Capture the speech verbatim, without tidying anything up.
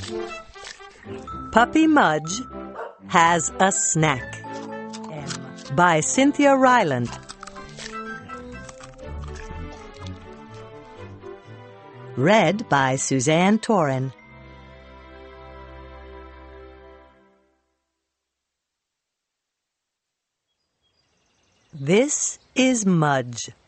Puppy Mudge Has a Snack by Cynthia Ryland. Read by Suzanne Torin. This is Mudge.